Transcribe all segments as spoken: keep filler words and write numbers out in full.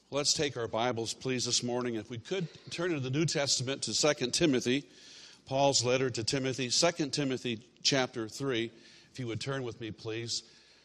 Let's take our Bibles, please, this morning. If we could turn to the New Testament to Second Timothy, Paul's letter to Timothy, Second Timothy chapter three. If you would turn with me, please.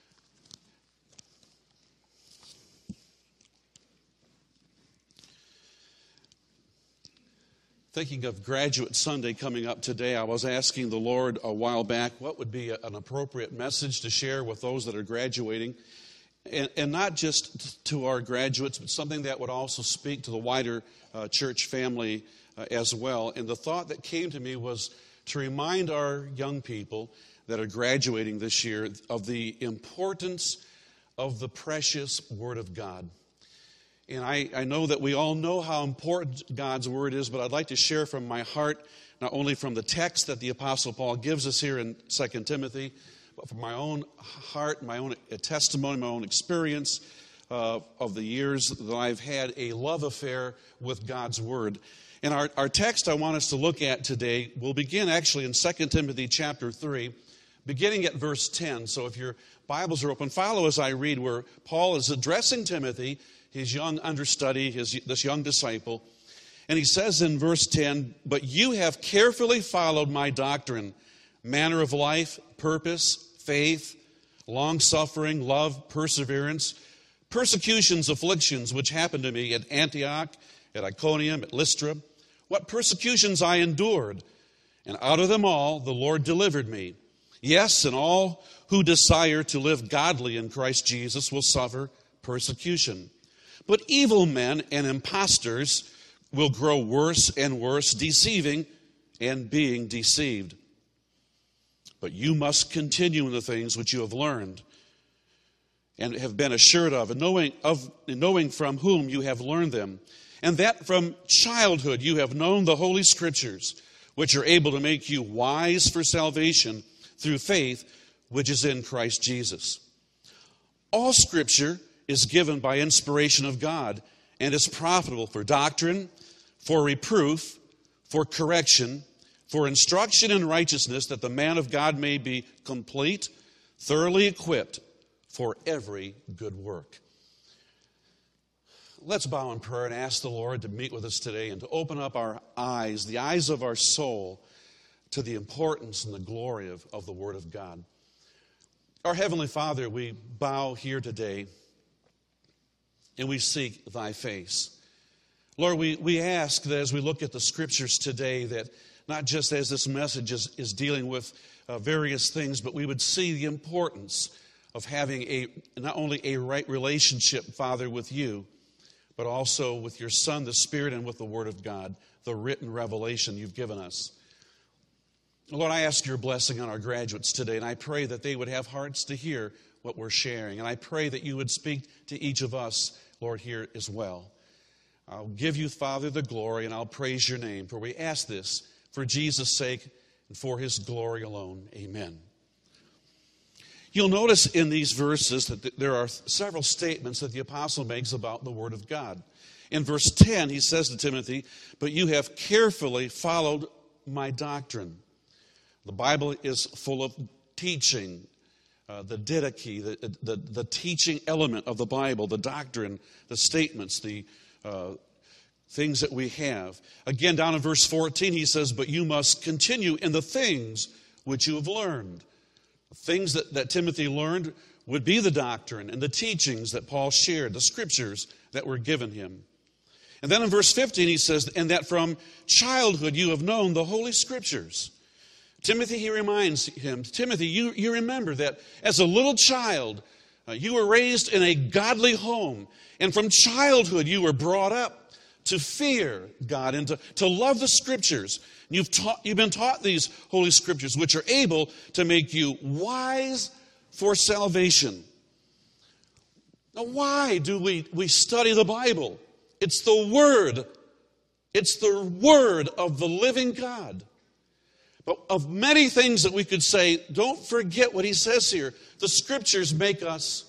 Thinking of Graduate Sunday coming up today, I was asking the Lord a while back what would be an appropriate message to share with those that are graduating. And, and not just to our graduates, but something that would also speak to the wider uh, church family uh, as well. And the thought that came to me was to remind our young people that are graduating this year of the importance of the precious Word of God. And I, I know that we all know how important God's Word is, but I'd like to share from my heart, not only from the text that the Apostle Paul gives us here in Second Timothy, but from my own heart, my own testimony, my own experience uh, of the years that I've had a love affair with God's Word. And our, our text I want us to look at today will begin actually in Second Timothy chapter three, beginning at verse ten. So if your Bibles are open, follow as I read where Paul is addressing Timothy, his young understudy, his, this young disciple. And he says in verse ten, "But you have carefully followed my doctrine, manner of life, purpose, faith, long-suffering, love, perseverance, persecutions, afflictions, which happened to me at Antioch, at Iconium, at Lystra. What persecutions I endured, and out of them all the Lord delivered me. Yes, and all who desire to live godly in Christ Jesus will suffer persecution. But evil men and impostors will grow worse and worse, deceiving and being deceived. But you must continue in the things which you have learned and have been assured of, and knowing, of, and knowing from whom you have learned them, and that from childhood you have known the Holy Scriptures, which are able to make you wise for salvation through faith, which is in Christ Jesus. All Scripture is given by inspiration of God and is profitable for doctrine, for reproof, for correction, for instruction in righteousness, that the man of God may be complete, thoroughly equipped for every good work." Let's bow in prayer and ask the Lord to meet with us today and to open up our eyes, the eyes of our soul, to the importance and the glory of, of the Word of God. Our Heavenly Father, we bow here today and we seek Thy face. Lord, we, we ask that as we look at the Scriptures today, that not just as this message is, is dealing with uh, various things, but we would see the importance of having a not only a right relationship, Father, with you, but also with your Son, the Spirit, and with the Word of God, the written revelation you've given us. Lord, I ask your blessing on our graduates today, and I pray that they would have hearts to hear what we're sharing. And I pray that you would speak to each of us, Lord, here as well. I'll give you, Father, the glory, and I'll praise your name, for we ask this for Jesus' sake and for his glory alone. Amen. You'll notice in these verses that there are several statements that the apostle makes about the Word of God. In verse ten, he says to Timothy, "But you have carefully followed my doctrine." The Bible is full of teaching, uh, the didache, the, the, the teaching element of the Bible, the doctrine, the statements, the uh, things that we have. Again, down in verse fourteen, he says, "But you must continue in the things which you have learned." The things that, that Timothy learned would be the doctrine and the teachings that Paul shared, the Scriptures that were given him. And then in verse fifteen, he says, "And that from childhood you have known the Holy Scriptures." Timothy, he reminds him, Timothy, you, you remember that as a little child, uh, you were raised in a godly home. And from childhood you were brought up to fear God and to, to love the Scriptures. You've, taught, you've been taught these Holy Scriptures, which are able to make you wise for salvation. Now, why do we, we study the Bible? It's the Word. It's the Word of the living God. But of many things that we could say, don't forget what he says here. The Scriptures make us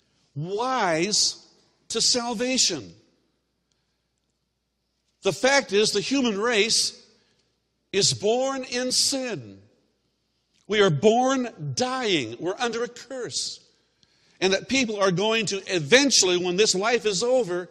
wise to salvation. The fact is, the human race is born in sin. We are born dying. We're under a curse. And that people are going to eventually, when this life is over,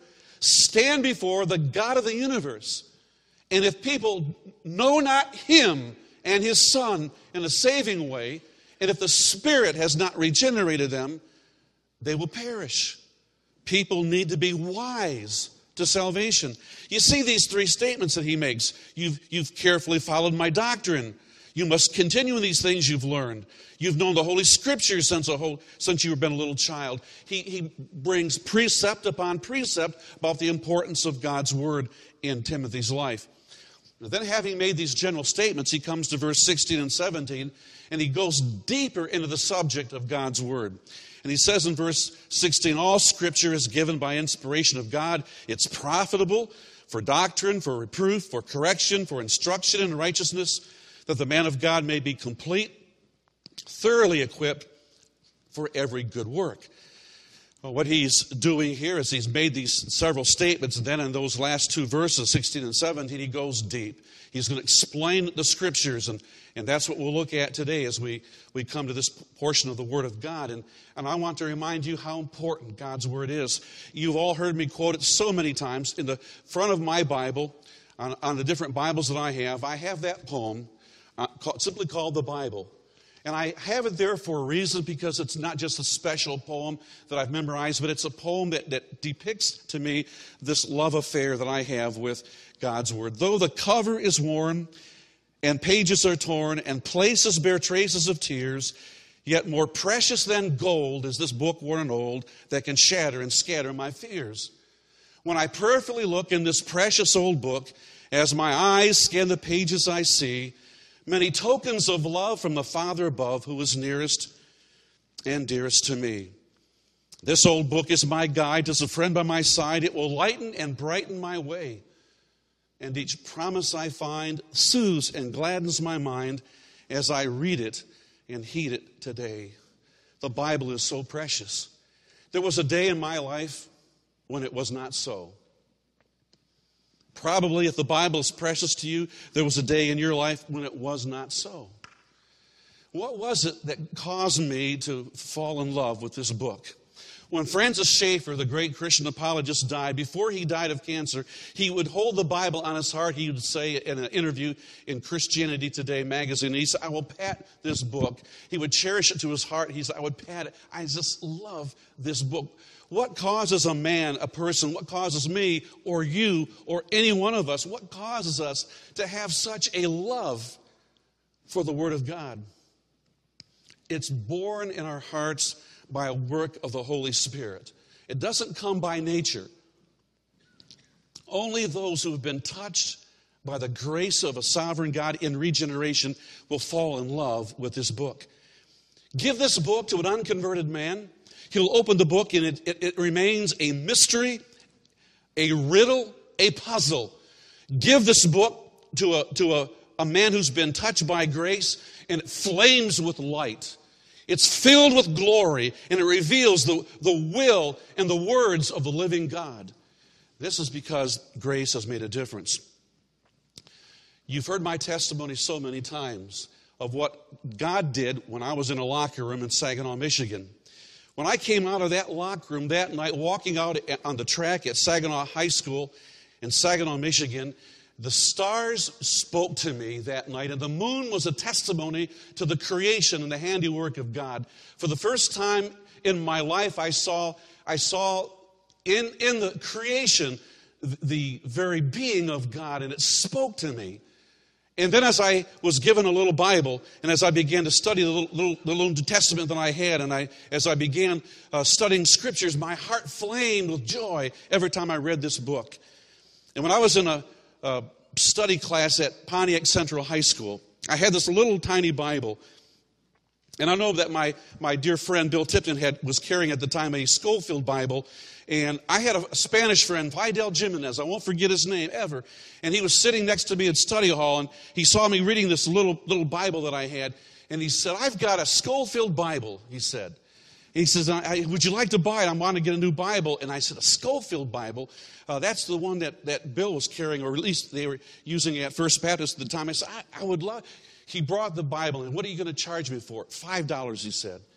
stand before the God of the universe. And if people know not him and his Son in a saving way, and if the Spirit has not regenerated them, they will perish. People need to be wise to salvation. You see these three statements that he makes. You've, you've carefully followed my doctrine. You must continue in these things you've learned. You've known the Holy Scriptures since, a whole, since you've been a little child. He, he brings precept upon precept about the importance of God's Word in Timothy's life. Then, having made these general statements, he comes to verse sixteen and seventeen, and he goes deeper into the subject of God's Word. And he says in verse sixteen, all Scripture is given by inspiration of God. It's profitable for doctrine, for reproof, for correction, for instruction in righteousness, that the man of God may be complete, thoroughly equipped for every good work. Well, what he's doing here is he's made these several statements, and then in those last two verses, sixteen and seventeen, he goes deep. He's going to explain the Scriptures, and, and that's what we'll look at today as we, we come to this portion of the Word of God. And, and I want to remind you how important God's Word is. You've all heard me quote it so many times. In the front of my Bible, on, on the different Bibles that I have, I have that poem uh, called, simply called the Bible. And I have it there for a reason, because it's not just a special poem that I've memorized, but it's a poem that, that depicts to me this love affair that I have with God's Word. Though the cover is worn and pages are torn and places bear traces of tears, yet more precious than gold is this book worn and old that can shatter and scatter my fears. When I prayerfully look in this precious old book, as my eyes scan the pages I see, many tokens of love from the Father above, who is nearest and dearest to me. This old book is my guide, as a friend by my side. It will lighten and brighten my way. And each promise I find soothes and gladdens my mind as I read it and heed it today. The Bible is so precious. There was a day in my life when it was not so. Probably if the Bible is precious to you, there was a day in your life when it was not so. What was it that caused me to fall in love with this book? When Francis Schaeffer, the great Christian apologist, died, before he died of cancer, he would hold the Bible on his heart. He would say in an interview in Christianity Today magazine, he said, I will pat this book. He would cherish it to his heart. He said, I would pat it. I just love this book. What causes a man, a person, what causes me or you or any one of us, what causes us to have such a love for the Word of God? It's born in our hearts by a work of the Holy Spirit. It doesn't come by nature. Only those who have been touched by the grace of a sovereign God in regeneration will fall in love with this book. Give this book to an unconverted man. He'll open the book and it, it, it remains a mystery, a riddle, a puzzle. Give this book to a, to a, a man who's been touched by grace, and it flames with light. It's filled with glory, and it reveals the, the will and the words of the living God. This is because grace has made a difference. You've heard my testimony so many times of what God did when I was in a locker room in Saginaw, Michigan. When I came out of that locker room that night, walking out on the track at Saginaw High School in Saginaw, Michigan, the stars spoke to me that night, and the moon was a testimony to the creation and the handiwork of God. For the first time in my life, I saw, I saw in, in the creation the very being of God, and it spoke to me. And then as I was given a little Bible, and as I began to study the little, little, the little New Testament that I had, and I, as I began uh, studying Scriptures, my heart flamed with joy every time I read this book. And when I was in a Uh, study class at Pontiac Central High School, I had this little tiny Bible. And I know that my, my dear friend Bill Tipton had, was carrying at the time a Schofield Bible. And I had a Spanish friend, Fidel Jimenez. I won't forget his name ever. And he was sitting next to me at study hall, and he saw me reading this little, little Bible that I had. And he said, I've got a Schofield Bible, he said. He says, I, would you like to buy it? I want to get a new Bible. And I said, a Schofield Bible? Uh, that's the one that, that Bill was carrying, or at least they were using at First Baptist at the time. I said, I, I would love. He brought the Bible, and what are you going to charge me for it? Five dollars, he said.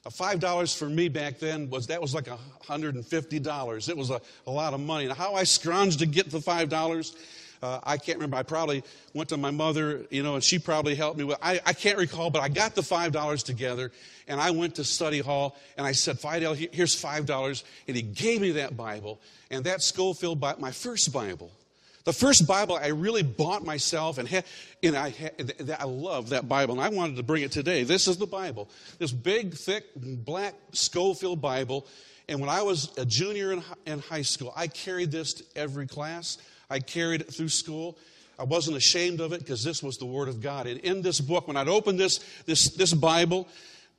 five dollars for me back then, was that was like one hundred fifty dollars. It was a, a lot of money. And how I scrounged to get the five dollars, uh, I can't remember. I probably went to my mother, you know, and she probably helped me with I, I can't recall, but I got the five dollars together, and I went to study hall, and I said, Fidel, here's five dollars. And he gave me that Bible, and that Scofield Bible, my first Bible. The first Bible I really bought myself, and, had, and I, had, I love that Bible, and I wanted to bring it today. This is the Bible, this big, thick, black Scofield Bible. And when I was a junior in, in high school, I carried this to every class. I carried it through school. I wasn't ashamed of it because this was the Word of God. And in this book, when I'd open this this this Bible,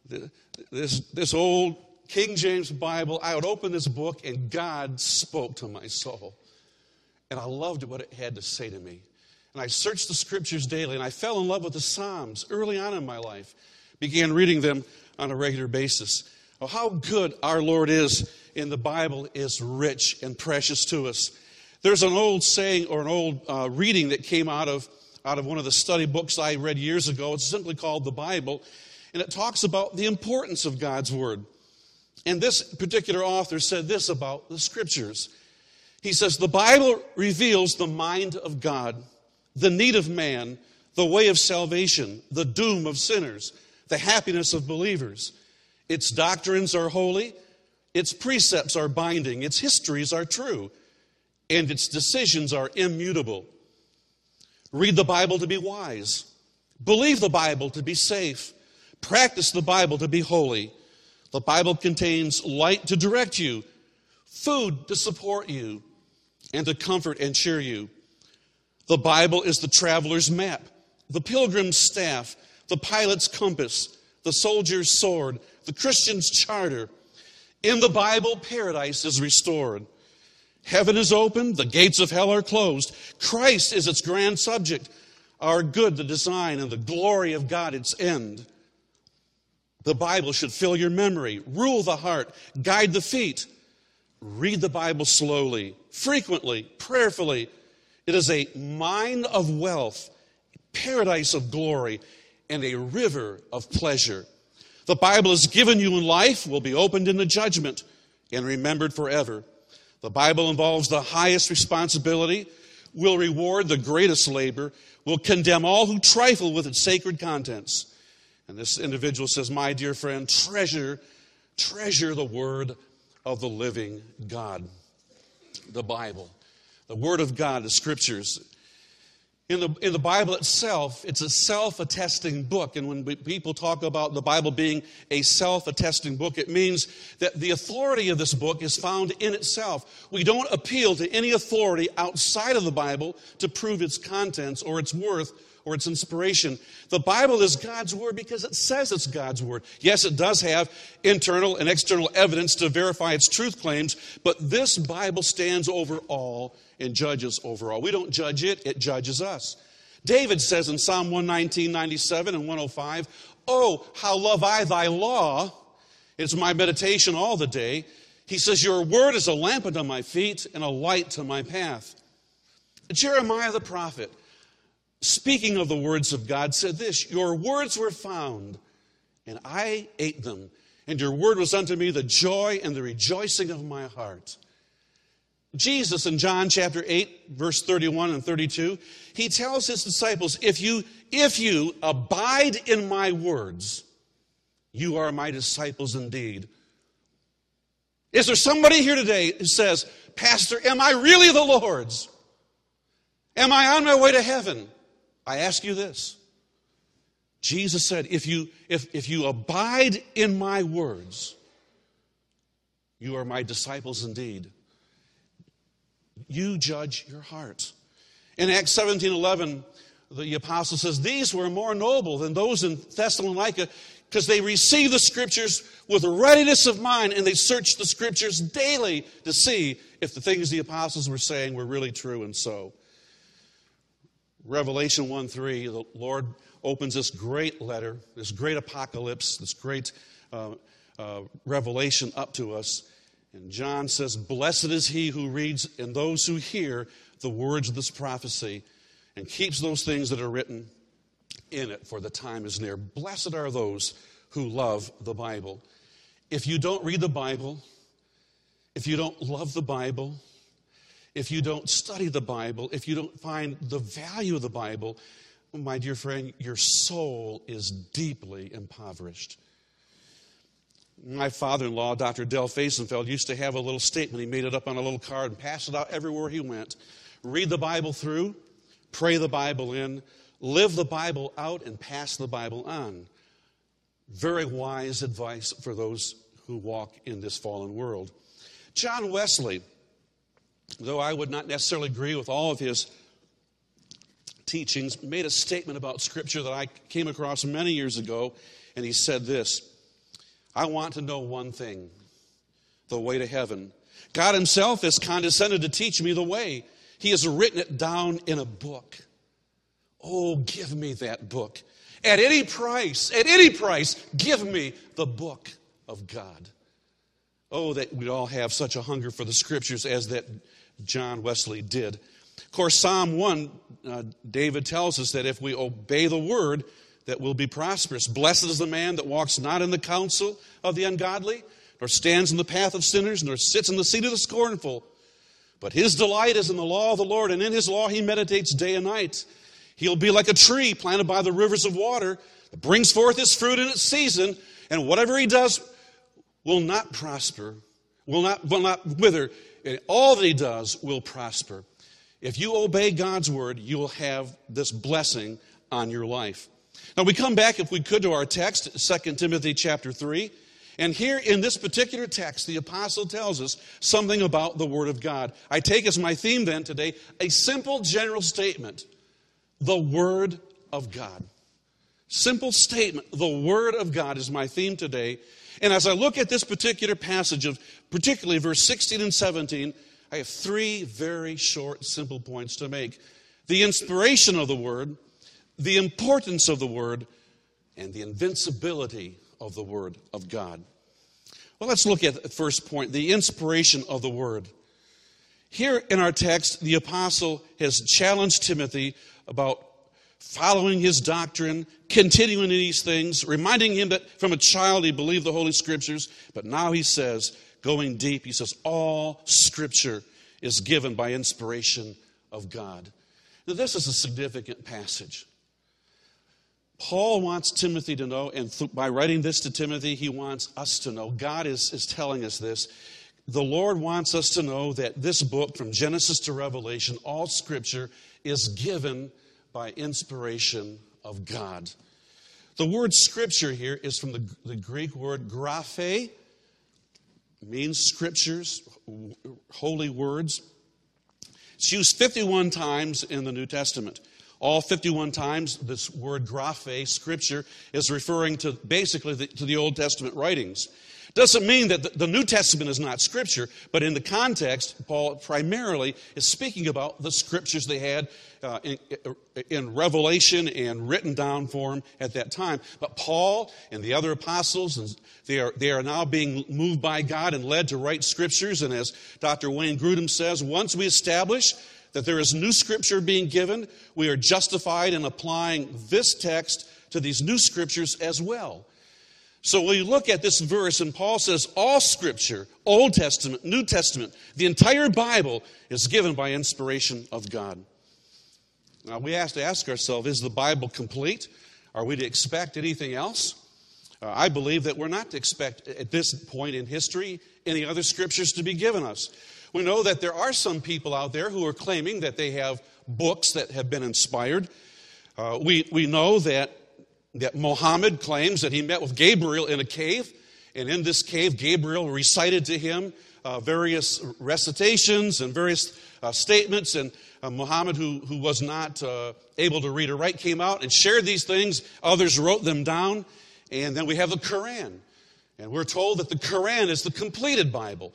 this this old King James Bible, I would open this book, and God spoke to my soul. And I loved what it had to say to me. And I searched the Scriptures daily, and I fell in love with the Psalms early on in my life. Began reading them on a regular basis. Oh, how good our Lord is in the Bible is rich and precious to us. There's an old saying or an old uh, reading that came out of, out of one of the study books I read years ago. It's simply called the Bible. And it talks about the importance of God's Word. And this particular author said this about the Scriptures. He says, the Bible reveals the mind of God, the need of man, the way of salvation, the doom of sinners, the happiness of believers. Its doctrines are holy, its precepts are binding, its histories are true, and its decisions are immutable. Read the Bible to be wise. Believe the Bible to be safe. Practice the Bible to be holy. The Bible contains light to direct you, food to support you, and to comfort and cheer you. The Bible is the traveler's map, the pilgrim's staff, the pilot's compass, the soldier's sword, the Christian's charter. In the Bible, paradise is restored. Heaven is open, the gates of hell are closed. Christ is its grand subject, our good, the design, and the glory of God, its end. The Bible should fill your memory, rule the heart, guide the feet. Read the Bible slowly, frequently, prayerfully. It is a mine of wealth, paradise of glory, and a river of pleasure. The Bible is given you in life, will be opened in the judgment, and remembered forever. The Bible involves the highest responsibility, will reward the greatest labor, will condemn all who trifle with its sacred contents. And this individual says, my dear friend, treasure, treasure the word of the living God. The Bible, the Word of God, the Scriptures. In the, in the Bible itself, it's a self-attesting book. And when we, people talk about the Bible being a self-attesting book, it means that the authority of this book is found in itself. We don't appeal to any authority outside of the Bible to prove its contents or its worth or its inspiration. The Bible is God's Word because it says it's God's Word. Yes, it does have internal and external evidence to verify its truth claims, but this Bible stands over all and judges over all. We don't judge it, it judges us. David says in Psalm one nineteen, ninety-seven and one oh five, oh, how love I thy law. It's my meditation all the day. He says, your word is a lamp unto my feet and a light to my path. Jeremiah the prophet, speaking of the words of God, said this, your words were found, and I ate them, and your word was unto me the joy and the rejoicing of my heart. Jesus in John chapter eight, verse thirty-one and thirty-two, he tells his disciples, if you, if you abide in my words, you are my disciples indeed. Is there somebody here today who says, Pastor, am I really the Lord's? Am I on my way to heaven? I ask you this. Jesus said, if you, if, if you abide in my words, you are my disciples indeed. You judge your heart. In Acts seventeen eleven, the apostle says, these were more noble than those in Thessalonica because they received the Scriptures with readiness of mind, and they searched the Scriptures daily to see if the things the apostles were saying were really true and so. Revelation one three, the Lord opens this great letter, this great apocalypse, this great uh, uh, revelation up to us. And John says, blessed is he who reads and those who hear the words of this prophecy and keeps those things that are written in it, for the time is near. Blessed are those who love the Bible. if you don't read the Bible, if you don't love the Bible, if you don't study the Bible, if you don't find the value of the Bible, my dear friend, your soul is deeply impoverished. My father-in-law, Doctor Del Fasenfeld, used to have a little statement. He made it up on a little card and passed it out everywhere he went. Read the Bible through, pray the Bible in, live the Bible out, and pass the Bible on. Very wise advice for those who walk in this fallen world. John Wesley, though I would not necessarily agree with all of his teachings, made a statement about Scripture that I came across many years ago, and he said this: I want to know one thing, the way to heaven. God himself has condescended to teach me the way. He has written it down in a book. Oh, give me that book. At any price, at any price, give me the book of God. Oh, that we'd all have such a hunger for the Scriptures as that John Wesley did. Of course, Psalm one, uh, David tells us that if we obey the word, that we'll be prosperous. Blessed is the man that walks not in the counsel of the ungodly, nor stands in the path of sinners, nor sits in the seat of the scornful. But his delight is in the law of the Lord, and in his law he meditates day and night. He'll be like a tree planted by the rivers of water that brings forth his fruit in its season, and whatever he does will not prosper, will not, will not wither. And all that he does will prosper. If you obey God's word, you will have this blessing on your life. Now we come back, if we could, to our text, Second Timothy chapter three. And here in this particular text, the apostle tells us something about the word of God. I take as my theme then today a simple general statement: the word of God. Simple statement, the word of God is my theme today. And as I look at this particular passage of particularly verse sixteen and seventeen, I have three very short, simple points to make. The inspiration of the word, the importance of the word, and the invincibility of the word of God. Well, let's look at the first point, the inspiration of the word. Here in our text, the apostle has challenged Timothy about following his doctrine, continuing in these things, reminding him that from a child he believed the Holy Scriptures, but now he says, going deep, he says, all Scripture is given by inspiration of God. Now, this is a significant passage. Paul wants Timothy to know, and th- by writing this to Timothy, he wants us to know. God is, is telling us this. The Lord wants us to know that this book, from Genesis to Revelation, all Scripture is given by inspiration of God. The word Scripture here is from the, the Greek word graphe, means scriptures, holy words. It's used fifty-one times in the New Testament. All fifty-one times, this word graphe, scripture, is referring to basically the, to the Old Testament writings. Doesn't mean that the, the New Testament is not scripture, but in the context, Paul primarily is speaking about the scriptures they had uh, in, in revelation and written down form at that time. But Paul and the other apostles, and they are they are now being moved by God and led to write scriptures. And as Doctor Wayne Grudem says, once we establish that there is new scripture being given, we are justified in applying this text to these new scriptures as well. So when you look at this verse, and Paul says all Scripture, Old Testament, New Testament, the entire Bible is given by inspiration of God. Now we have to ask ourselves, is the Bible complete? Are we to expect anything else? Uh, I believe that we're not to expect at this point in history any other Scriptures to be given us. We know that there are some people out there who are claiming that they have books that have been inspired. Uh, we, we know that that Muhammad claims that he met with Gabriel in a cave, and in this cave, Gabriel recited to him uh, various recitations and various uh, statements, and uh, Muhammad, who, who was not uh, able to read or write, came out and shared these things. Others wrote them down, and then we have the Quran, and we're told that the Quran is the completed Bible.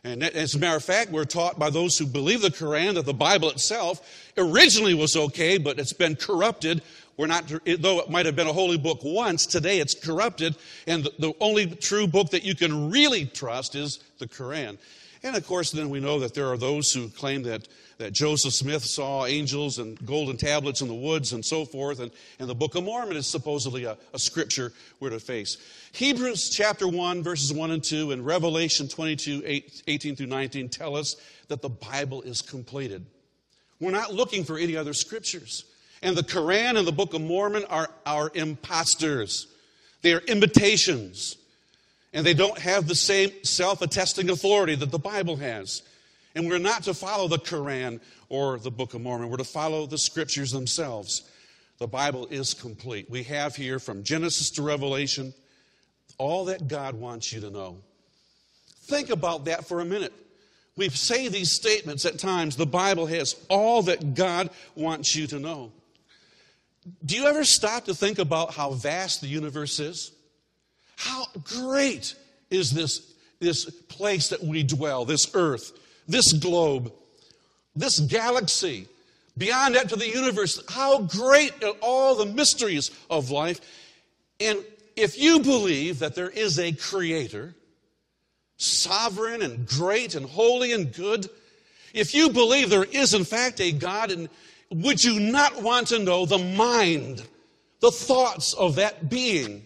And as a matter of fact, we're taught by those who believe the Quran that the Bible itself originally was okay, but it's been corrupted. We're not, though it might have been a holy book once, today it's corrupted, and the, the only true book that you can really trust is the Quran. And of course, then we know that there are those who claim that, that Joseph Smith saw angels and golden tablets in the woods and so forth, and, and the Book of Mormon is supposedly a, a scripture we're to face. Hebrews chapter one, verses one and two, and Revelation twenty-two, eighteen through nineteen tell us that the Bible is completed. We're not looking for any other scriptures. And the Quran and the Book of Mormon are our imposters. They are imitations. And they don't have the same self-attesting authority that the Bible has. And we're not to follow the Quran or the Book of Mormon. We're to follow the scriptures themselves. The Bible is complete. We have here from Genesis to Revelation all that God wants you to know. Think about that for a minute. We say these statements at times. The Bible has all that God wants you to know. Do you ever stop to think about how vast the universe is? How great is this, this place that we dwell, this earth, this globe, this galaxy, beyond that to the universe? How great are all the mysteries of life. And if you believe that there is a creator, sovereign and great and holy and good, if you believe there is in fact a God, and would you not want to know the mind, the thoughts of that being?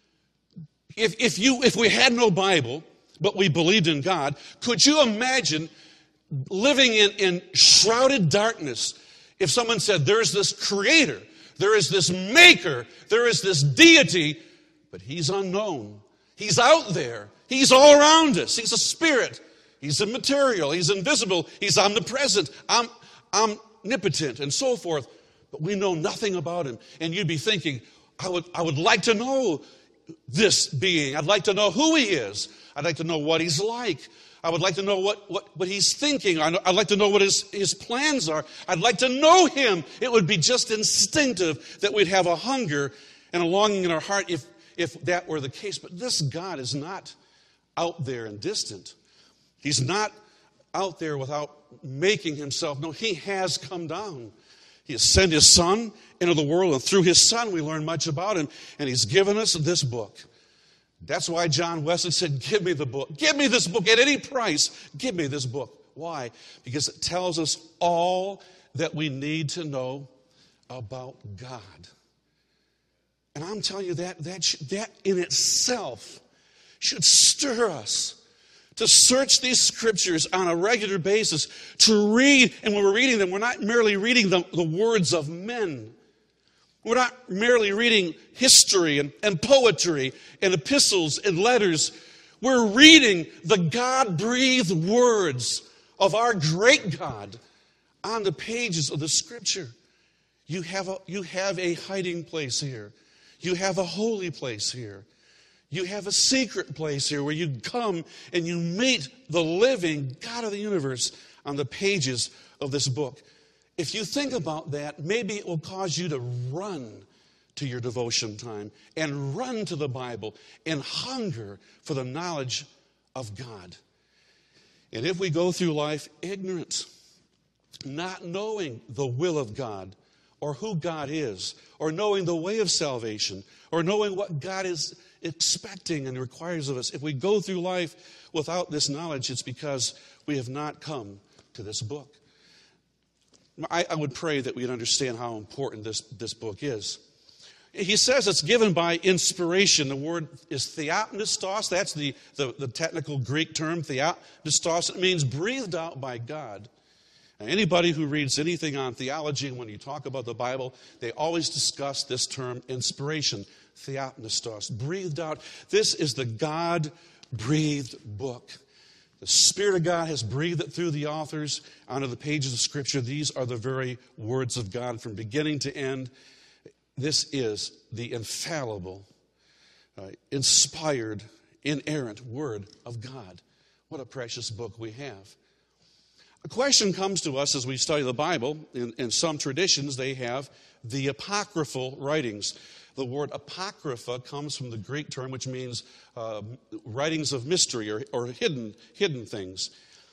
If, if, you, if we had no Bible, but we believed in God, could you imagine living in, in shrouded darkness if someone said, there's this creator, there is this maker, there is this deity, but he's unknown. He's out there. He's all around us. He's a spirit. He's immaterial. He's invisible. He's omnipresent, om, omnipotent, and so forth. But we know nothing about him. And you'd be thinking, I would, I would like to know this being. I'd like to know who he is. I'd like to know what he's like. I would like to know what, what, what he's thinking. I'd like to know what his, his plans are. I'd like to know him. It would be just instinctive that we'd have a hunger and a longing in our heart if, if that were the case. But this God is not out there and distant. He's not out there without making himself known. He has come down. He has sent his Son into the world, and through his Son we learn much about him, and he's given us this book. That's why John Wesley said, give me the book. Give me this book at any price. Give me this book. Why? Because it tells us all that we need to know about God. And I'm telling you that that, that in itself should stir us to search these scriptures on a regular basis, to read, and when we're reading them, we're not merely reading the, the words of men. We're not merely reading history and, and poetry and epistles and letters. We're reading the God-breathed words of our great God on the pages of the scripture. You have a, you have a hiding place here. You have a holy place here. You have a secret place here where you come and you meet the living God of the universe on the pages of this book. If you think about that, maybe it will cause you to run to your devotion time and run to the Bible and hunger for the knowledge of God. And if we go through life ignorant, not knowing the will of God or who God is, or knowing the way of salvation, or knowing what God is expecting and requires of us, if we go through life without this knowledge, it's because we have not come to this book. I, I would pray that we'd understand how important this, this book is. He says it's given by inspiration. The word is theopneustos. That's the, the, the technical Greek term, theopneustos. It means breathed out by God. Now, anybody who reads anything on theology, when you talk about the Bible, they always discuss this term, inspiration, theopneustos, breathed out. This is the God-breathed book. The Spirit of God has breathed it through the authors onto the pages of Scripture. These are the very words of God from beginning to end. This is the infallible, uh, inspired, inerrant Word of God. What a precious book we have. A question comes to us as we study the Bible. In, in some traditions, they have the apocryphal writings. The word apocrypha comes from the Greek term, which means uh, writings of mystery or, or hidden, hidden things.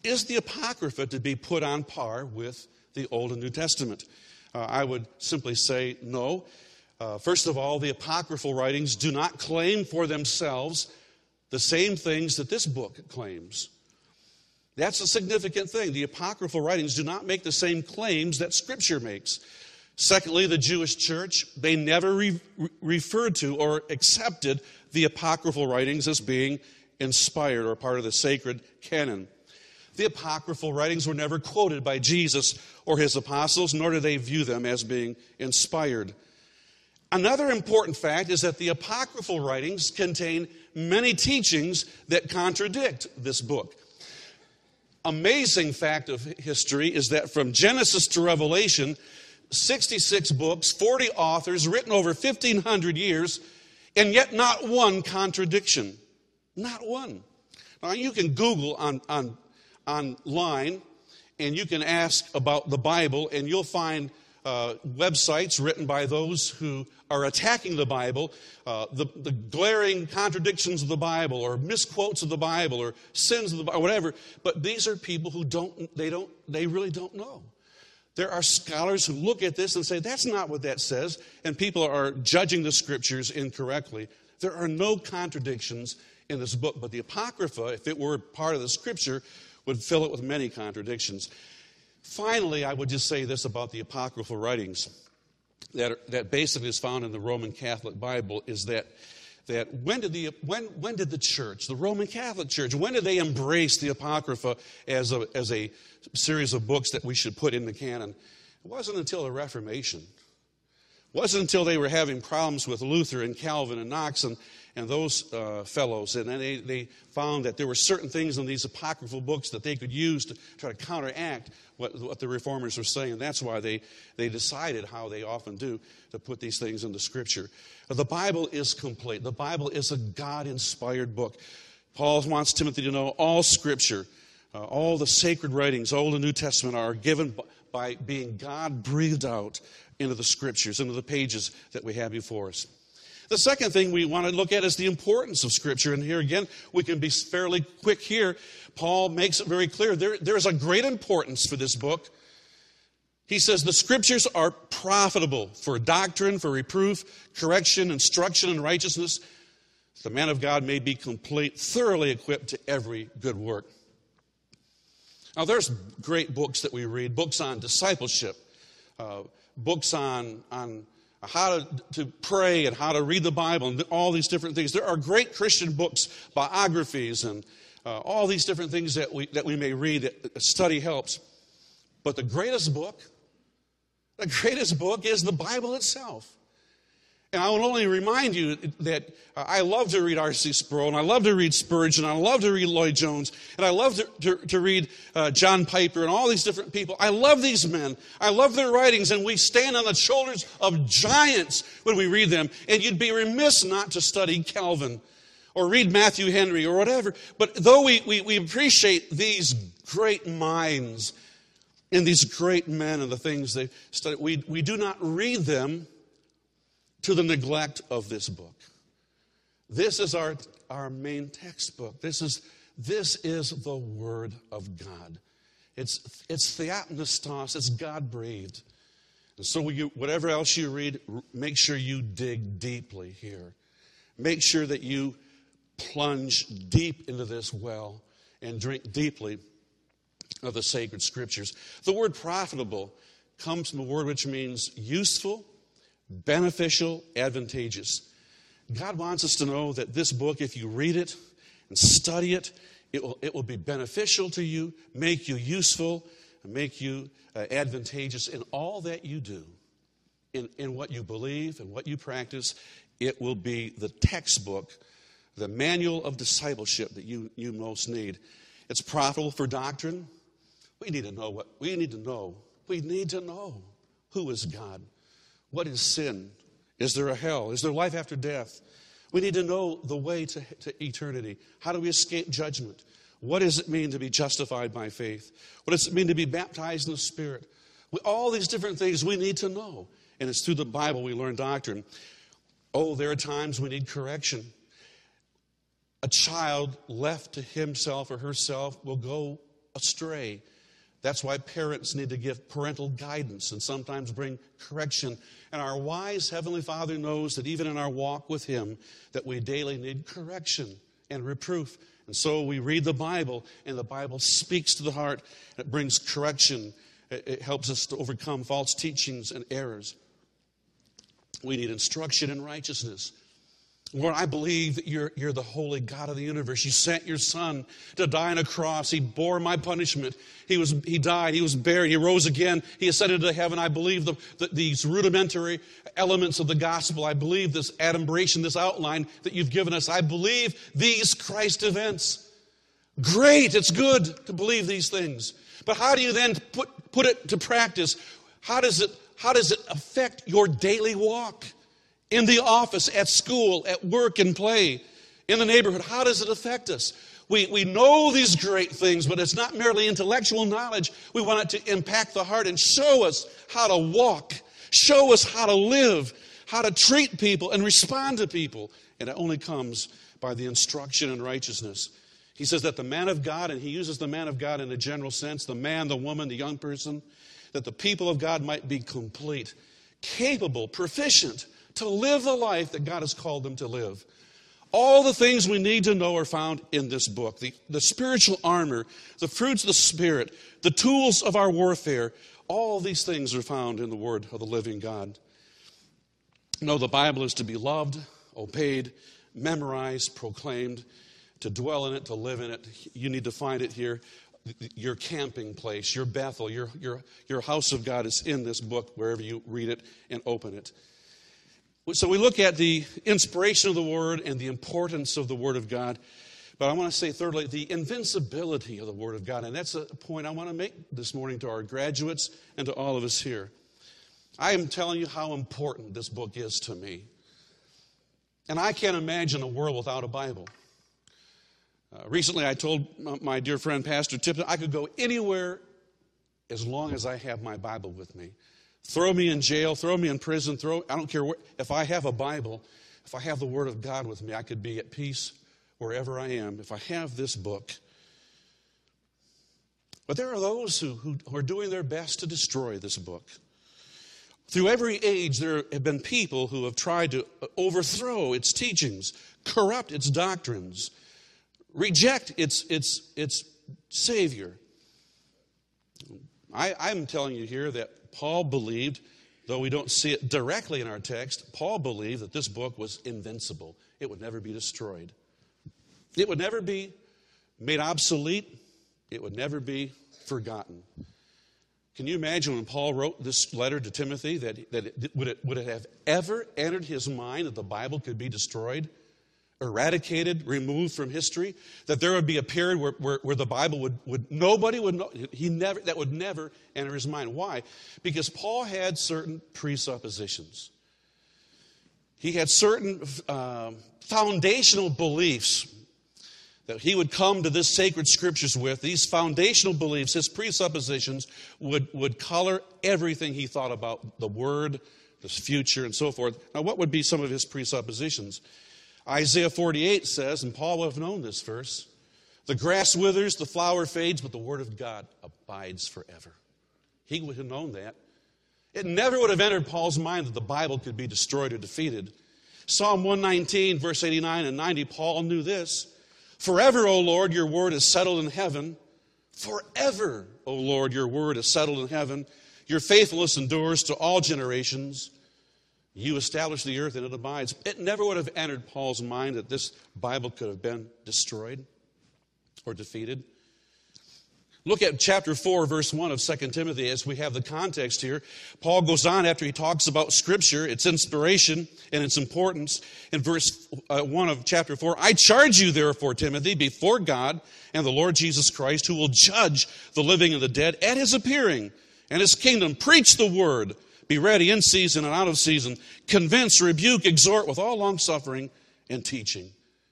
is the Apocrypha to be put on par with the Old and New Testament? Uh, I would simply say no. Uh, first of all, the apocryphal writings do not claim for themselves the same things that this book claims. That's a significant thing. The apocryphal writings do not make the same claims that Scripture makes. Secondly, the Jewish church, they never re- referred to or accepted the apocryphal writings as being inspired or part of the sacred canon. The apocryphal writings were never quoted by Jesus or his apostles, nor do they view them as being inspired. Another important fact is that the apocryphal writings contain many teachings that contradict this book. Amazing fact of history is that from Genesis to Revelation, sixty-six books, forty authors, written over fifteen hundred years, and yet not one contradiction. Not one. Now you can Google on, on, online, and you can ask about the Bible, and you'll find uh, websites written by those who are attacking the Bible, uh, the, the glaring contradictions of the Bible, or misquotes of the Bible, or sins of the Bible, whatever. But these are people who don't, they don't, they really don't know. There are scholars who look at this and say, that's not what that says, and people are judging the Scriptures incorrectly. There are no contradictions in this book, but the Apocrypha, if it were part of the Scripture, would fill it with many contradictions. Finally, I would just say this about the apocryphal writings that, are, that basically is found in the Roman Catholic Bible is that, that when did the when when did the church, the Roman Catholic Church, when did they embrace the Apocrypha as a as a series of books that we should put in the canon? It wasn't until the Reformation. It wasn't until they were having problems with Luther and Calvin and Knox and, and those uh, fellows. And then they, they found that there were certain things in these apocryphal books that they could use to try to counteract what, what the reformers were saying. And that's why they, they decided, how they often do, to put these things into Scripture. But the Bible is complete. The Bible is a God-inspired book. Paul wants Timothy to know all Scripture, uh, all the sacred writings, Old and New Testament, are given by being God-breathed out into the Scriptures, into the pages that we have before us. The second thing we want to look at is the importance of Scripture. And here again, we can be fairly quick here. Paul makes it very clear. There, there is a great importance for this book. He says the Scriptures are profitable for doctrine, for reproof, correction, instruction, and righteousness. The man of God may be complete, thoroughly equipped to every good work. Now, there's great books that we read, books on discipleship, uh, books on, on how to, to pray and how to read the Bible and all these different things. There are great Christian books, biographies, and uh, all these different things that we, that we may read that study helps. But the greatest book, the greatest book is the Bible itself. And I will only remind you that I love to read R C Sproul, and I love to read Spurgeon, and I love to read Lloyd Jones, and I love to, to, to read uh, John Piper and all these different people. I love these men. I love their writings, and we stand on the shoulders of giants when we read them. And you'd be remiss not to study Calvin or read Matthew Henry or whatever. But though we, we, we appreciate these great minds and these great men and the things they study, we, we do not read them to the neglect of this book. This is our, our main textbook. This is, this is the Word of God. It's, it's theopneustos, it's God-breathed. And so you, whatever else you read, make sure you dig deeply here. Make sure that you plunge deep into this well and drink deeply of the sacred Scriptures. The word profitable comes from a word which means useful, beneficial, advantageous. God wants us to know that this book, if you read it and study it, it will, it will be beneficial to you, make you useful, and make you uh, advantageous in all that you do, in, in what you believe and what you practice. It will be the textbook, the manual of discipleship that you, you most need. It's profitable for doctrine. We need to know what we need to know. We need to know who is God. What is sin? Is there a hell? Is there life after death? We need to know the way to, to eternity. How do we escape judgment? What does it mean to be justified by faith? What does it mean to be baptized in the Spirit? We, all these different things we need to know. And it's through the Bible we learn doctrine. Oh, there are times we need correction. A child left to himself or herself will go astray. That's why parents need to give parental guidance and sometimes bring correction. And our wise Heavenly Father knows that even in our walk with Him, that we daily need correction and reproof. And so we read the Bible, and the Bible speaks to the heart. It brings correction. It helps us to overcome false teachings and errors. We need instruction in righteousness. Lord, I believe that you're, you're the holy God of the universe. You sent your Son to die on a cross. He bore my punishment. He was, he died. He was buried. He rose again. He ascended to heaven. I believe the, the, these rudimentary elements of the gospel. I believe this adumbration, this outline that you've given us. I believe these Christ events. Great. It's good to believe these things. But how do you then put, put it to practice? How does it, how does it affect your daily walk? In the office, at school, at work and play, in the neighborhood, how does it affect us? We, we know these great things, but it's not merely intellectual knowledge. We want it to impact the heart and show us how to walk, show us how to live, how to treat people and respond to people. And it only comes by the instruction in righteousness. He says that the man of God, and he uses the man of God in a general sense, the man, the woman, the young person, that the people of God might be complete, capable, proficient, to live the life that God has called them to live. All the things we need to know are found in this book. The, the spiritual armor, the fruits of the Spirit, the tools of our warfare, all these things are found in the Word of the living God. No, the Bible is to be loved, obeyed, memorized, proclaimed, to dwell in it, to live in it. You need to find it here. Your camping place, your Bethel, your, your, your house of God is in this book wherever you read it and open it. So we look at the inspiration of the Word and the importance of the Word of God. But I want to say thirdly, the invincibility of the Word of God. And that's a point I want to make this morning to our graduates and to all of us here. I am telling you how important this book is to me. And I can't imagine a world without a Bible. Uh, recently I told my dear friend Pastor Tipton I could go anywhere as long as I have my Bible with me. Throw me in jail, throw me in prison, throw, I don't care where, if I have a Bible, if I have the Word of God with me, I could be at peace wherever I am if I have this book. But there are those who, who are doing their best to destroy this book. Through every age, there have been people who have tried to overthrow its teachings, corrupt its doctrines, reject its, its, its Savior. I, I'm telling you here that Paul believed, though we don't see it directly in our text, Paul believed that this book was invincible. It would never be destroyed. It would never be made obsolete. It would never be forgotten. Can you imagine when Paul wrote this letter to Timothy that, that it, would, it, would it have ever entered his mind that the Bible could be destroyed, eradicated, removed from history? That there would be a period where, where, where the Bible would, would, nobody would know, he never, that would never enter his mind. Why? Because Paul had certain presuppositions. He had certain uh, foundational beliefs that he would come to this sacred scriptures with. These foundational beliefs, his presuppositions, would, would color everything he thought about the Word, the future, and so forth. Now, what would be some of his presuppositions? Isaiah forty-eight says, and Paul would have known this verse, the grass withers, the flower fades, but the Word of God abides forever. He would have known that. It never would have entered Paul's mind that the Bible could be destroyed or defeated. Psalm one nineteen, verse eighty-nine and ninety, Paul knew this. Forever, O Lord, your word is settled in heaven. Forever, O Lord, your word is settled in heaven. Your faithfulness endures to all generations. You establish the earth and it abides. It never would have entered Paul's mind that this Bible could have been destroyed or defeated. Look at chapter four, verse one of Second Timothy as we have the context here. Paul goes on after he talks about Scripture, its inspiration and its importance. In verse one of chapter four, I charge you therefore, Timothy, before God and the Lord Jesus Christ, who will judge the living and the dead at his appearing and his kingdom. Preach the word. Be ready in season and out of season. Convince, rebuke, exhort with all longsuffering and teaching.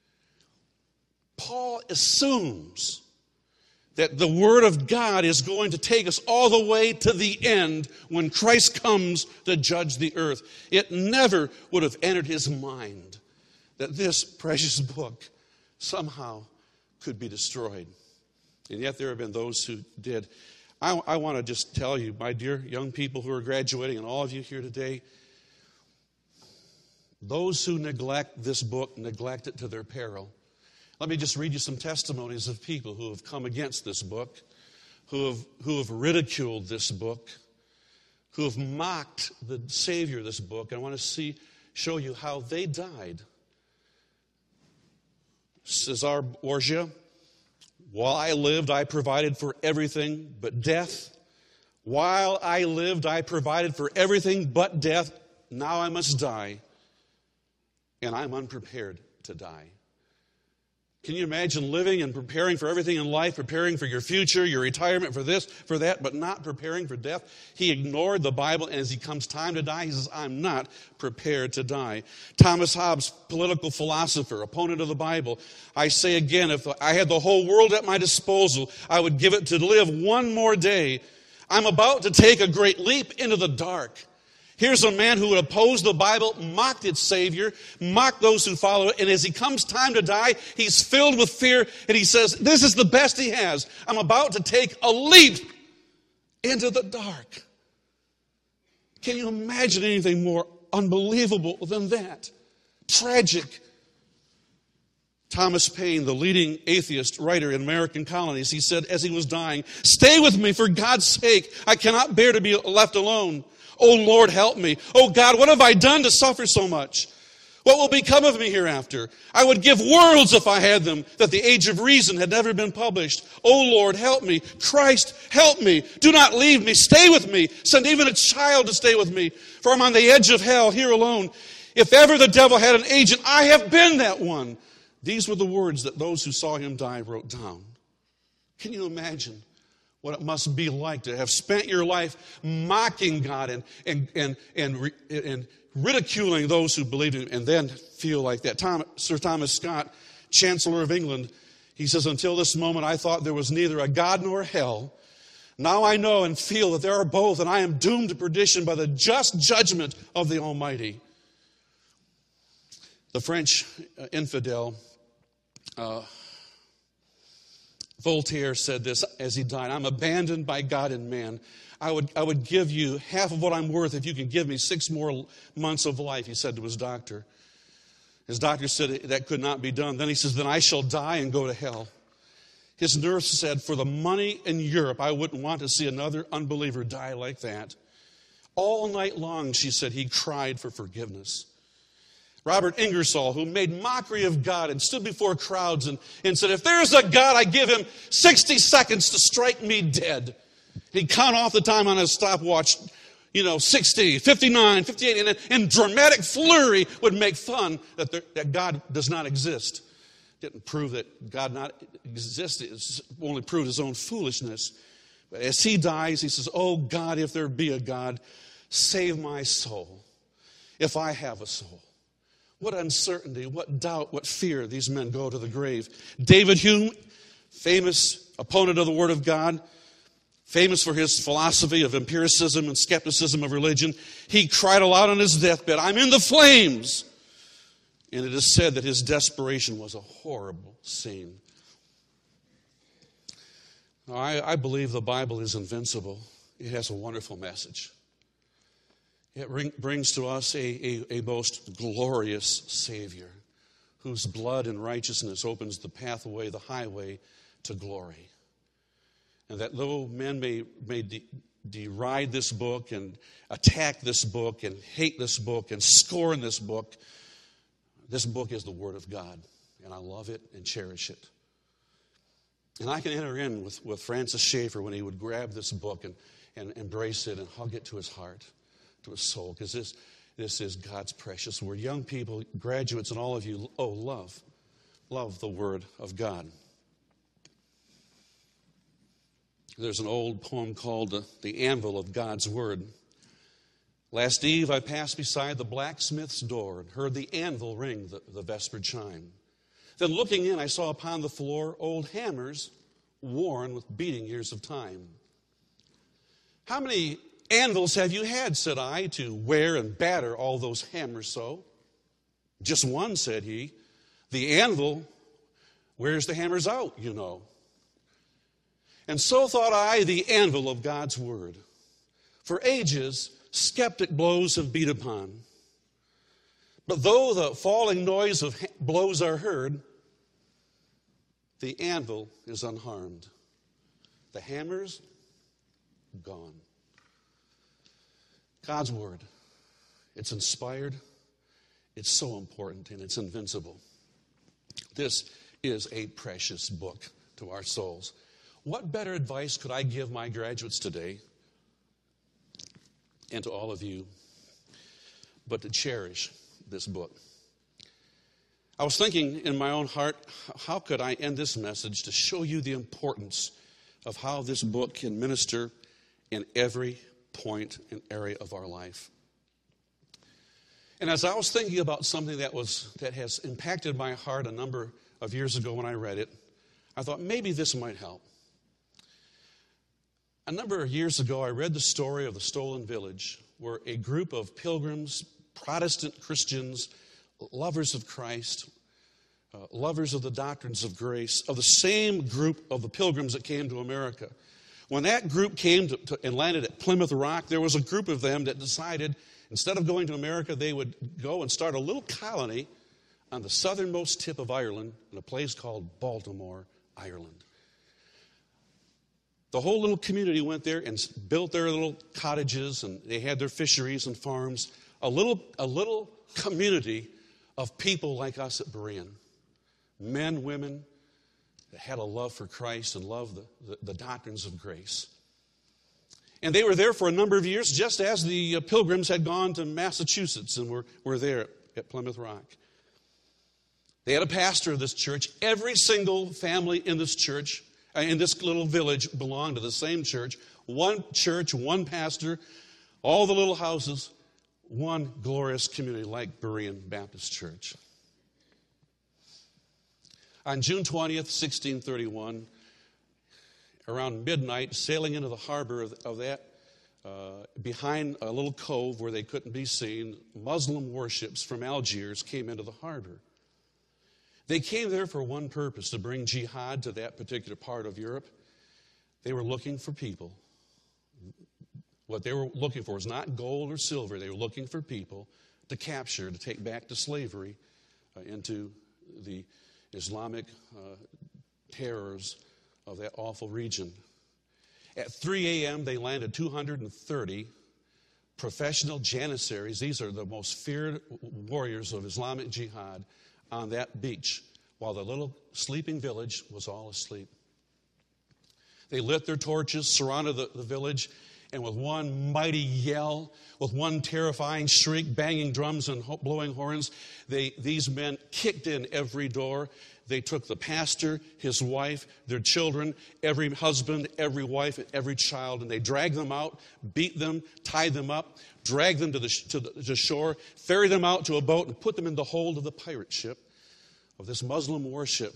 Paul assumes that the Word of God is going to take us all the way to the end when Christ comes to judge the earth. It never would have entered his mind that this precious book somehow could be destroyed. And yet there have been those who did. I, I want to just tell you, my dear young people who are graduating, and all of you here today, those who neglect this book neglect it to their peril. Let me just read you some testimonies of people who have come against this book, who have, who have ridiculed this book, who have mocked the Savior of this book. I want to see, show you how they died. Cesar Borgia, while I lived, I provided for everything but death. While I lived, I provided for everything but death. Now I must die, and I'm unprepared to die. Can you imagine living and preparing for everything in life, preparing for your future, your retirement, for this, for that, but not preparing for death? He ignored the Bible, and as he comes time to die, he says, I'm not prepared to die. Thomas Hobbes, political philosopher, opponent of the Bible. I say again, if I had the whole world at my disposal, I would give it to live one more day. I'm about to take a great leap into the dark. Here's a man who would oppose the Bible, mocked its Savior, mocked those who follow it, and as he comes time to die, he's filled with fear, and he says, this is the best he has. I'm about to take a leap into the dark. Can you imagine anything more unbelievable than that? Tragic. Thomas Paine, the leading atheist writer in American colonies, he said as he was dying, stay with me for God's sake. I cannot bear to be left alone. Oh, Lord, help me. Oh, God, what have I done to suffer so much? What will become of me hereafter? I would give worlds if I had them, that the Age of Reason had never been published. Oh, Lord, help me. Christ, help me. Do not leave me. Stay with me. Send even a child to stay with me, for I'm on the edge of hell, here alone. If ever the devil had an agent, I have been that one. These were the words that those who saw him die wrote down. Can you imagine what it must be like to have spent your life mocking God and and and and, and ridiculing those who believed in Him, and then feel like that? Tom, Sir Thomas Scott, Chancellor of England, he says, until this moment I thought there was neither a God nor hell. Now I know and feel that there are both, and I am doomed to perdition by the just judgment of the Almighty. The French uh, infidel, uh, Voltaire, said this as he died, I'm abandoned by God and man. I would, I would give you half of what I'm worth if you can give me six more months of life, he said to his doctor. His doctor said that could not be done. Then he says, then I shall die and go to hell. His nurse said, for the money in Europe, I wouldn't want to see another unbeliever die like that. All night long, she said, he cried for forgiveness. Robert Ingersoll, who made mockery of God and stood before crowds and, and said, if there's a God, I give him sixty seconds to strike me dead. He'd count off the time on his stopwatch, you know, sixty, fifty-nine, fifty-eight, and in dramatic flurry would make fun that, there, that God does not exist. Didn't prove that God not existed, it only proved his own foolishness. But as he dies, he says, oh God, if there be a God, save my soul, if I have a soul. What uncertainty, what doubt, what fear these men go to the grave. David Hume, famous opponent of the Word of God, famous for his philosophy of empiricism and skepticism of religion, he cried aloud on his deathbed, I'm in the flames. And it is said that his desperation was a horrible scene. Now, I, I believe the Bible is invincible. It has a wonderful message. It ring, brings to us a, a, a most glorious Savior whose blood and righteousness opens the pathway, the highway to glory. And that though men may, may de, deride this book and attack this book and hate this book and scorn this book, this book is the Word of God, and I love it and cherish it. And I can enter in with, with Francis Schaeffer when he would grab this book and, and embrace it and hug it to his heart, to his soul, because this, this is God's precious Word. Young people, graduates, and all of you, oh, love, love the Word of God. There's an old poem called the, the Anvil of God's Word. Last eve I passed beside the blacksmith's door and heard the anvil ring the, the vesper chime. Then looking in, I saw upon the floor old hammers worn with beating years of time. How many anvils have you had, said I, to wear and batter all those hammers so? Just one, said he. The anvil wears the hammers out, you know. And so thought I, the anvil of God's word. For ages, skeptic blows have beat upon. But though the falling noise of blows are heard, the anvil is unharmed. The hammer's gone. God's word, it's inspired, it's so important, and it's invincible. This is a precious book to our souls. What better advice could I give my graduates today and to all of you but to cherish this book? I was thinking in my own heart, how could I end this message to show you the importance of how this book can minister in every point and area of our life. And as I was thinking about something that was that has impacted my heart a number of years ago when I read it, I thought maybe this might help. A number of years ago, I read the story of the Stolen Village, where a group of pilgrims, Protestant Christians, lovers of Christ, uh, lovers of the doctrines of grace, of the same group of the pilgrims that came to America. When that group came to, to, and landed at Plymouth Rock, there was a group of them that decided instead of going to America, they would go and start a little colony on the southernmost tip of Ireland in a place called Baltimore, Ireland. The whole little community went there and built their little cottages, and they had their fisheries and farms. A little, a little community of people like us at Berean. Men, women that had a love for Christ and loved the, the, the doctrines of grace. And they were there for a number of years, just as the uh, pilgrims had gone to Massachusetts and were, were there at Plymouth Rock. They had a pastor of this church. Every single family in this church, uh, in this little village, belonged to the same church. One church, one pastor, all the little houses, one glorious community like Berean Baptist Church. On June twentieth, sixteen thirty-one, around midnight, sailing into the harbor of, of that, uh, behind a little cove where they couldn't be seen, Muslim warships from Algiers came into the harbor. They came there for one purpose, to bring jihad to that particular part of Europe. They were looking for people. What they were looking for was not gold or silver. They were looking for people to capture, to take back to slavery uh, into the Islamic uh, terrors of that awful region. At three a.m., they landed two hundred thirty professional Janissaries. These are the most feared warriors of Islamic jihad on that beach, while the little sleeping village was all asleep. They lit their torches, surrounded the, the village, and with one mighty yell, with one terrifying shriek, banging drums and ho- blowing horns, they, these men kicked in every door. They took the pastor, his wife, their children, every husband, every wife, and every child, and they dragged them out, beat them, tied them up, dragged them to the, to the to shore, ferried them out to a boat, and put them in the hold of the pirate ship of this Muslim warship.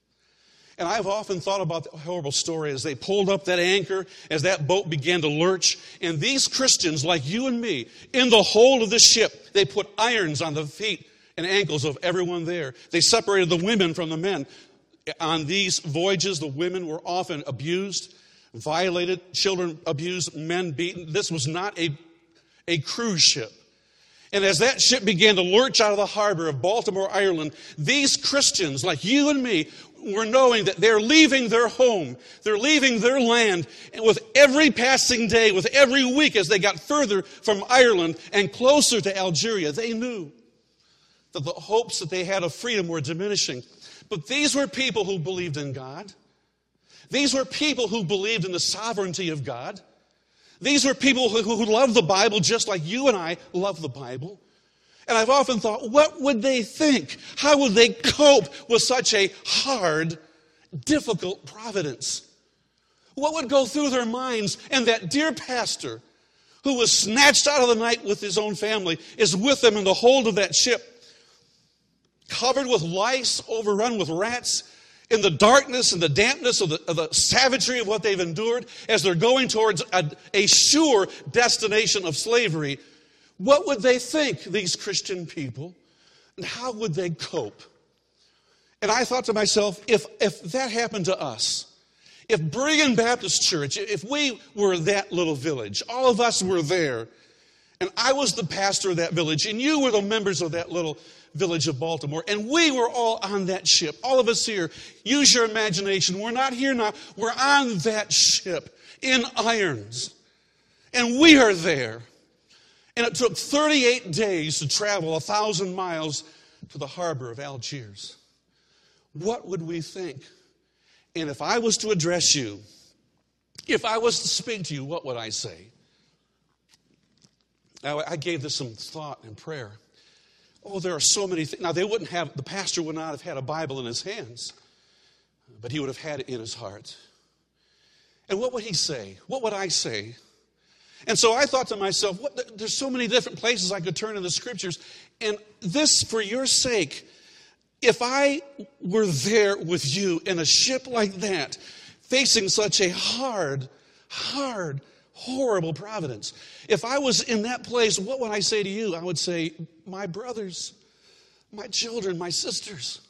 And I've often thought about the horrible story as they pulled up that anchor, as that boat began to lurch. And these Christians, like you and me, in the hold of the ship, they put irons on the feet and ankles of everyone there. They separated the women from the men. On these voyages, the women were often abused, violated, children abused, men beaten. This was not a, a cruise ship. And as that ship began to lurch out of the harbor of Baltimore, Ireland, these Christians, like you and me, were knowing that they're leaving their home, they're leaving their land, and with every passing day, with every week as they got further from Ireland and closer to Algeria, they knew that the hopes that they had of freedom were diminishing. But these were people who believed in God. These were people who believed in the sovereignty of God. These were people who, who loved the Bible just like you and I love the Bible. And I've often thought, what would they think? How would they cope with such a hard, difficult providence? What would go through their minds? And that dear pastor, who was snatched out of the night with his own family, is with them in the hold of that ship, covered with lice, overrun with rats, in the darkness and the dampness of the, of the savagery of what they've endured, as they're going towards a, a sure destination of slavery. What would they think, these Christian people? And how would they cope? And I thought to myself, if, if that happened to us, If Berean Baptist Church, if we were that little village, all of us were there, and I was the pastor of that village, and you were the members of that little village of Baltimore, and we were all on that ship, all of us here, use your imagination. We're not here now. We're on that ship in irons, and we are there. And it took thirty-eight days to travel a thousand miles to the harbor of Algiers. What would we think? And if I was to address you, if I was to speak to you, what would I say? Now, I gave this some thought and prayer. Oh, there are so many things. Now, they wouldn't have, the pastor would not have had a Bible in his hands, but he would have had it in his heart. And what would he say? What would I say? And so I thought to myself, what, there's so many different places I could turn in the scriptures. And this, for your sake, if I were there with you in a ship like that, facing such a hard, hard, horrible providence, if I was in that place, what would I say to you? I would say, my brothers, my children, my sisters,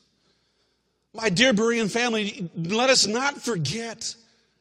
my dear Berean family, let us not forget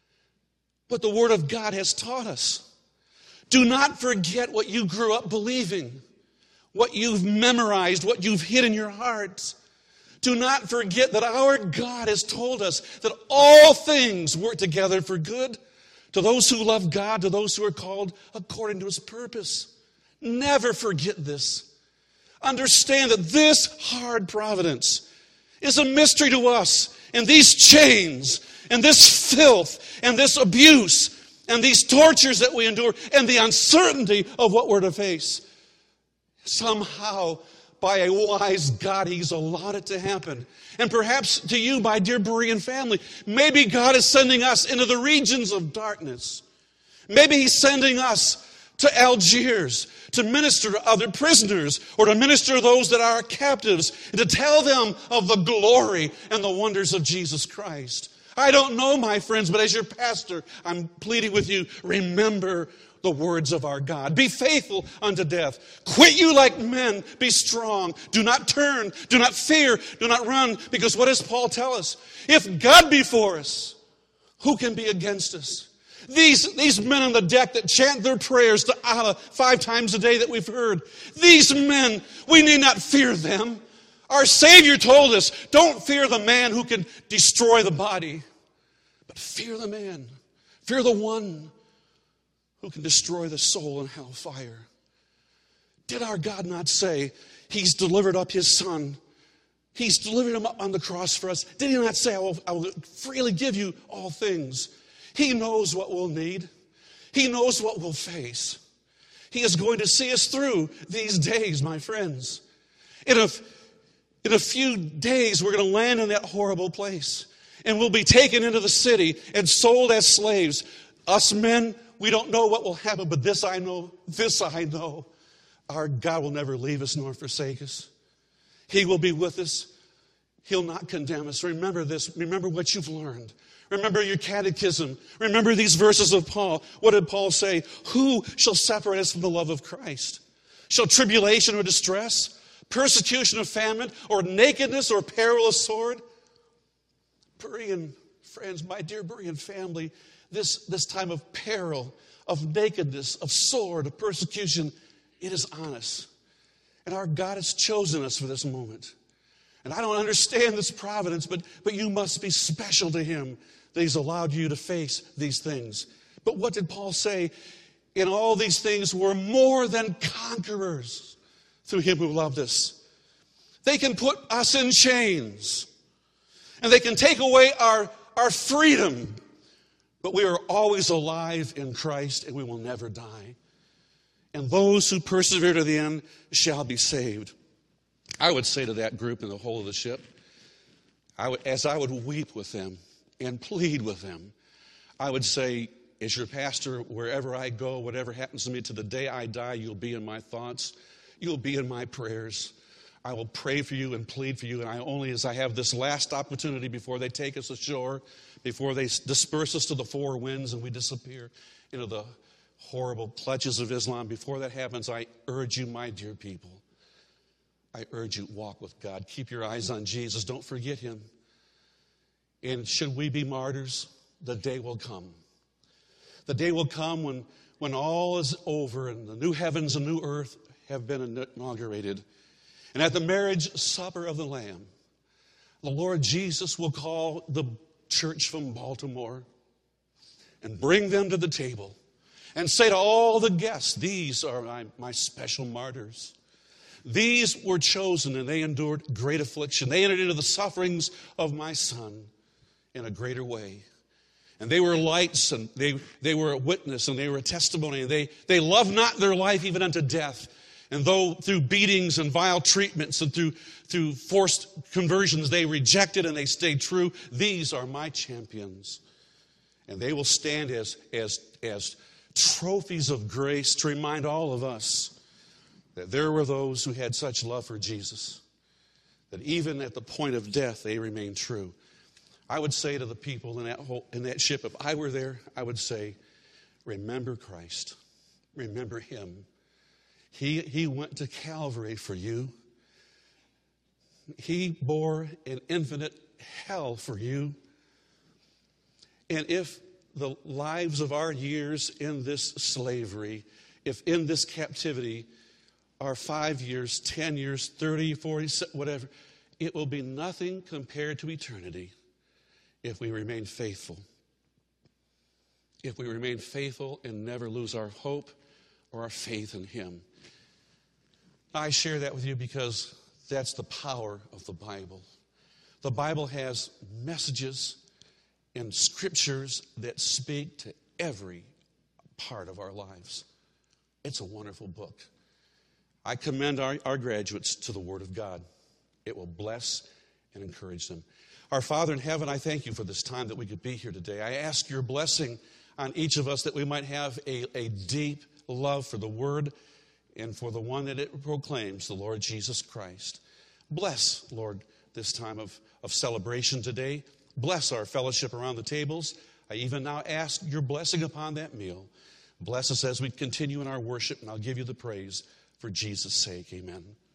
what the Word of God has taught us. Do not forget what you grew up believing, what you've memorized, what you've hid in your hearts. Do not forget that our God has told us that all things work together for good to those who love God, to those who are called according to His purpose. Never forget this. Understand that this hard providence is a mystery to us. And these chains, and this filth, and this abuse, and these tortures that we endure, and the uncertainty of what we're to face, somehow, by a wise God, He's allowed it to happen. And perhaps to you, my dear Berean family, maybe God is sending us into the regions of darkness. Maybe He's sending us to Algiers to minister to other prisoners or to minister to those that are captives and to tell them of the glory and the wonders of Jesus Christ. I don't know, my friends, but as your pastor, I'm pleading with you, remember the words of our God. Be faithful unto death. Quit you like men. Be strong. Do not turn. Do not fear. Do not run. Because what does Paul tell us? If God be for us, who can be against us? These, these men on the deck that chant their prayers to Allah five times a day that we've heard. These men, we need not fear them. Our Savior told us, don't fear the man who can destroy the body, but fear the man. Fear the one who can destroy the soul in hellfire. Did our God not say He's delivered up His Son? He's delivered Him up on the cross for us. Did He not say, I will, I will freely give you all things? He knows what we'll need. He knows what we'll face. He is going to see us through these days, my friends. In a, in a few days, we're going to land in that horrible place. And we'll be taken into the city and sold as slaves. Us men, we don't know what will happen, but this I know, this I know. Our God will never leave us nor forsake us. He will be with us. He'll not condemn us. Remember this. Remember what you've learned. Remember your catechism. Remember these verses of Paul. What did Paul say? Who shall separate us from the love of Christ? Shall tribulation or distress, persecution or famine, or nakedness or peril of sword? Berean friends, my dear Berean family, this, this time of peril, of nakedness, of sword, of persecution, it is on us. And our God has chosen us for this moment. And I don't understand this providence, but, but you must be special to Him that He's allowed you to face these things. But what did Paul say? In all these things we're more than conquerors through Him who loved us. They can put us in chains. And they can take away our, our freedom. But we are always alive in Christ and we will never die. And those who persevere to the end shall be saved. I would say to that group in the whole of the ship, I would, as I would weep with them and plead with them, I would say, as your pastor, wherever I go, whatever happens to me, to the day I die, you'll be in my thoughts. You'll be in my prayers. I will pray for you and plead for you. And I only, as I have this last opportunity before they take us ashore, before they disperse us to the four winds and we disappear into the horrible clutches of Islam, before that happens, I urge you, my dear people, I urge you, walk with God. Keep your eyes on Jesus. Don't forget Him. And should we be martyrs? the day will come. The day will come when, when all is over and the new heavens and new earth have been inaugurated. And at the marriage supper of the Lamb, the Lord Jesus will call the church from Baltimore and bring them to the table and say to all the guests, these are my, my special martyrs. These were chosen and they endured great affliction. They entered into the sufferings of my Son in a greater way. And they were lights and they, they were a witness and they were a testimony. And they, they loved not their life even unto death. And though through beatings and vile treatments and through, through forced conversions they rejected and they stayed true, these are my champions. And they will stand as, as, as trophies of grace to remind all of us that there were those who had such love for Jesus that even at the point of death they remained true. I would say to the people in that whole, in that ship, if I were there, I would say, remember Christ. Remember Him. He, he went to Calvary for you. He bore an infinite hell for you. And if the lives of our years in this slavery, if in this captivity are five years, ten years, thirty, forty, whatever, it will be nothing compared to eternity if we remain faithful. If we remain faithful and never lose our hope or our faith in Him. I share that with you because that's the power of the Bible. The Bible has messages and scriptures that speak to every part of our lives. It's a wonderful book. I commend our, our graduates to the Word of God. It will bless and encourage them. Our Father in heaven, I thank you for this time that we could be here today. I ask your blessing on each of us that we might have a, a deep love for the Word and for the one that it proclaims, the Lord Jesus Christ. Bless, Lord, this time of, of celebration today. Bless our fellowship around the tables. I even now ask your blessing upon that meal. Bless us as we continue in our worship, and I'll give you the praise for Jesus' sake. Amen.